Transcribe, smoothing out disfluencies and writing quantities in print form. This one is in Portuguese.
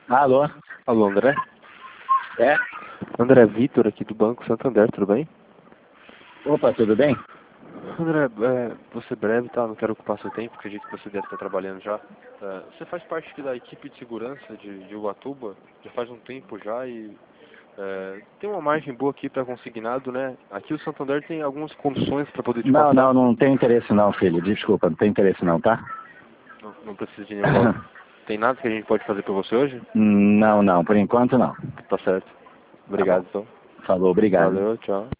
Alô? Alô, André? É? André Vitor aqui do Banco Santander, tudo bem? Opa, tudo bem? André, vou ser breve, tá? Não quero ocupar seu tempo, acredito que você deve estar trabalhando já. Você faz parte aqui da equipe de segurança de Ubatuba, já faz um tempo já e tem uma margem boa aqui para consignado, né? Aqui o Santander tem algumas condições para poder te Não, passar. não, não tem interesse não, filho. Desculpa, não tem interesse não, tá? Não precisa de nenhuma... Tem nada que a gente pode fazer por você hoje? Não, não, por enquanto não. Tá certo. Tá bom. Obrigado, então. Falou, obrigado. Valeu, tchau.